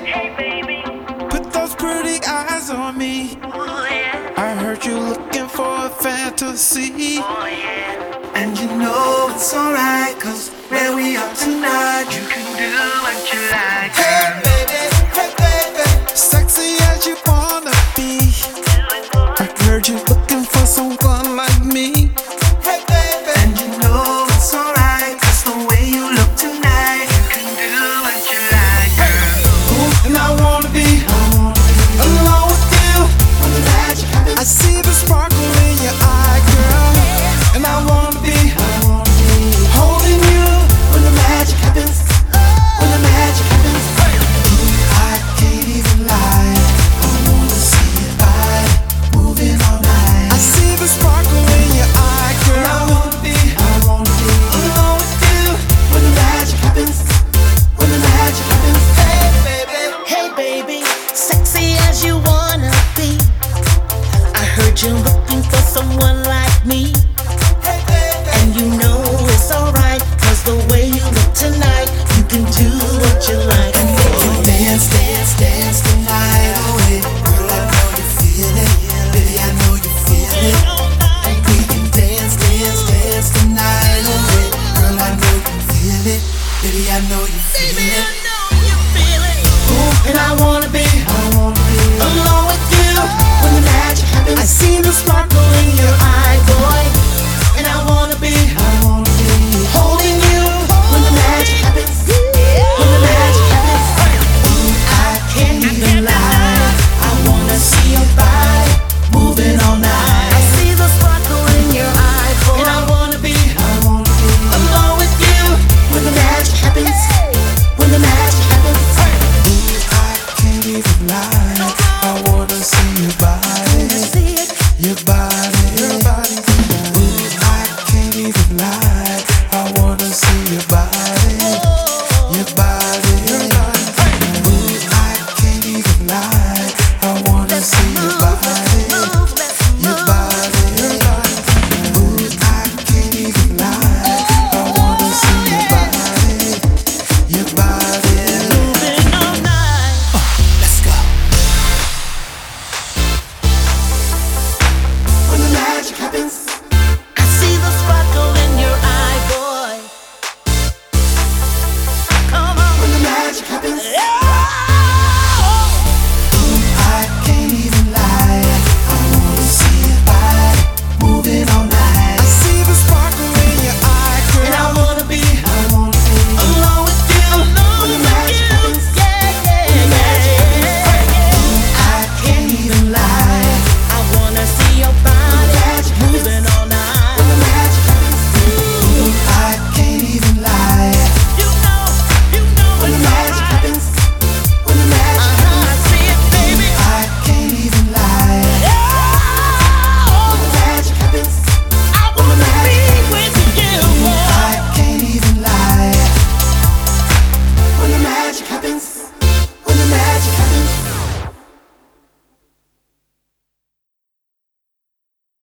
Hey baby, Put those pretty eyes on me. oh yeah, I heard you looking for a fantasy. oh yeah. And you know it's alright, cause where we are tonight, you can Do what you like, hey baby, sexy as you wanna be. do it boy. I heard you looking for someone like me. Hey baby, and you know it's alright, cause the way you look tonight, you can Do what you like, girl. and I wanna be alone with you. When the magic happens, I see the sparkle in your eye, girl. And I wanna be holding you when the magic happens. When the magic happens, I can't even lie. I wanna see your body moving all night. I see the sparkle in your eye, girl. And I wanna be alone with you when the magic happens. When the magic happens, hey baby. Hey baby, sexy as you wanna be. I heard you looking for someone like me. Hey baby. And you know it's alright, cause the way you look tonight, you can do what you like. Dance, dance, dance tonight, oh yeah. Girl, I know you feel it, baby, I know you feel it. We can dance, dance, dance tonight, oh yeah. Girl, I know you feel it, baby, I know you feel Baby, I it. know you feel it. Ooh, and I wanna be alone with you when the magic happens. I see the sparkle in your eye, boy, and I wanna be